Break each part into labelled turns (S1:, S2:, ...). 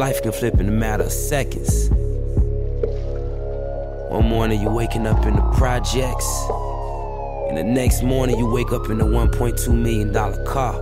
S1: Life can flip in a matter of seconds. One morning you waking up in the projects, and the next morning you wake up in a $1.2 million car.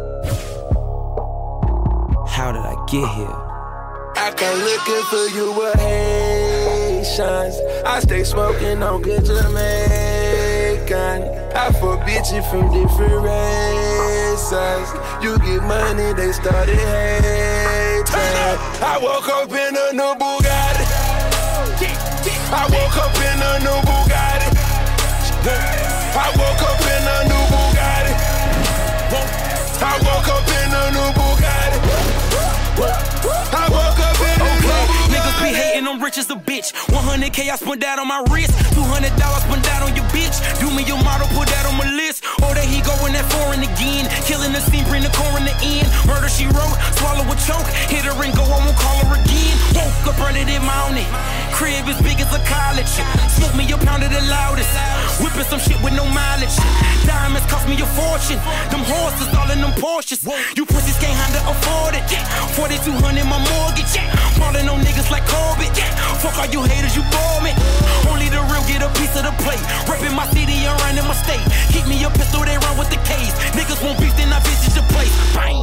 S1: How did I get here?
S2: I come looking for you with Haitians. I stay smoking on good Jamaican. I fuck bitches from different races. You get money, they started hating. I woke up in a new Bugatti. I woke up in a new Bugatti. I woke up in a new Bugatti. I woke up in a new Bugatti. I woke up in a new Bugatti.
S3: Niggas be hating, I'm rich as a bitch. 100K I spent that on my wrist. $200 spent that on your bitch. Do me your model, put that on my list. Oh, there he going that foreign again. Killing the scene, bring the core in the end. Murder she wrote, swallow a choke. Hit her and go, I won't call her again. Woke up early this morning. Crib as big as a college. Smoke me a pound of the loudest. Whipping some shit with no mileage. Diamonds cost me a fortune. Them horses all in them Porsches. You pussies can't handle afford it. 4,200 my mortgage. Falling on niggas like Corbett. Fuck all you haters, you bore me. Only the real get a piece of the plate. Reppin' my city and running my state. Keep me a pistol, they run with the case. Niggas won't beef, then I visit your place. Bang.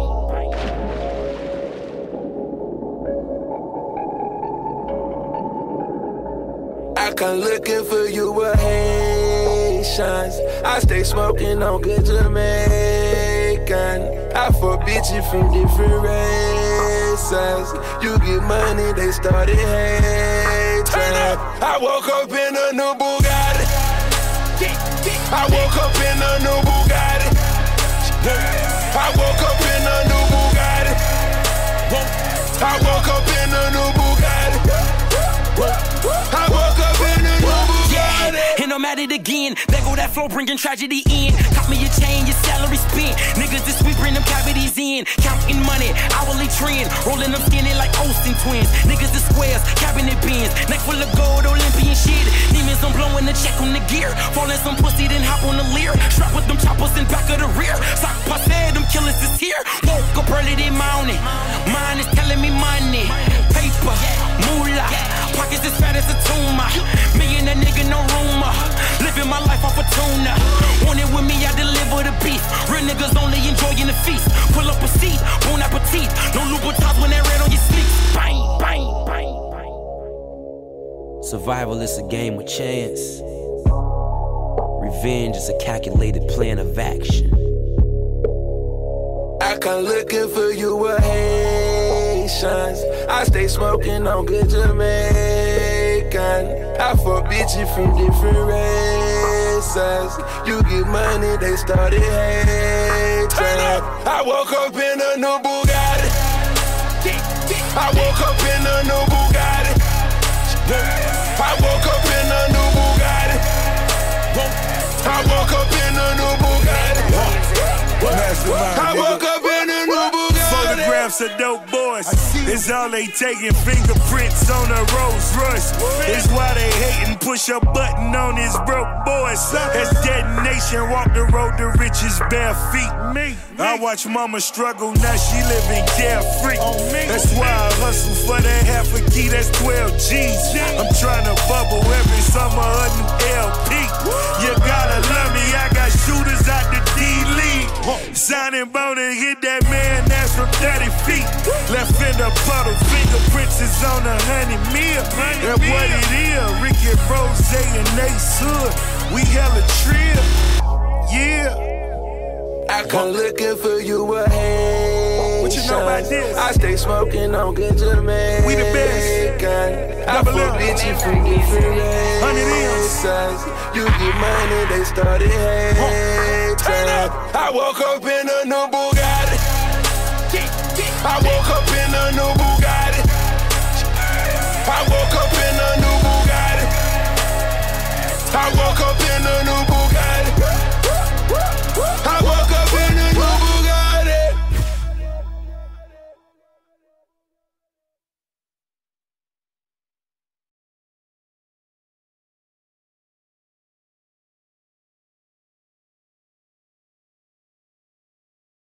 S2: I come looking for you with Haitians. I stay smoking on good Jamaican. I fuck bitches from different races. You get money, they started hating. I woke up in a new Bugatti. I woke up in a new Bugatti. I woke up in a new Bugatti. I woke up in a new Bugatti. I woke up in a new Bugatti.
S3: And I'm at it again. There go that flow, bringing tragedy in. Cop me a chain, your salary spent. Niggas this week bring them cavities in. Counting money, hourly trend. Rolling them skinny like Olsen twins. Niggas the squares, cabinet bins. Neck full of gold, Olympian shit. Demons, I'm blowing the check on the gear. Falling some pussy, then hop on the leer. Strap with them choppers in back of the rear. Sock passe, them killers is here. Woke up early this morning. Mine is telling me money. Paper, moolah. Pockets as fat as a tumor. Me and that nigga, no rumor. Living my life off a tuna. Want it with me, I deliver the beef. Real niggas only enjoying the feast. Pull up a seat, bon appetit. No Louboutins when that red on your sleeves. Bang, bang, bang, bang.
S1: Survival is a game with chance. Revenge is a calculated plan of action.
S2: I come looking for you with Haitians. I stay smoking on good Jamaican. I fuck bitches from different races. You get money, they started hating. I woke up in a new Bugatti. I woke up in a new Bugatti. I woke up in a new Bugatti. I woke up in a new Bugatti. I woke up in a new Bugatti.
S4: Photographs of dope boys. It's all they taking. Fingerprints on a Rolls Royce. It's why they hating. Push a button on his broke boys. That's detonation. Walk the road to riches bare feet. I watch mama struggle. Now she living carefree. That's why I hustle for that half a key. That's 12 G's. I'm trying to bubble every summer a new LP. You gotta love me. I got shooters out the D-League. Signing bone and hit that man. That's from 30 feet. Left in the puddle. Fingerprints is on 100 mil. That's what it is. Ricky Rose and Ace Hood. We hella trill. Yeah.
S2: I come looking for you with Haitians.
S4: What you know about this?
S2: I stay smoking on good Jamaican.
S4: We the best.
S2: I fuck bitches from different races. You get money, they started hating. I woke up in a new Bugatti. I woke up in a new Bugatti. I woke up in a new Bugatti. I woke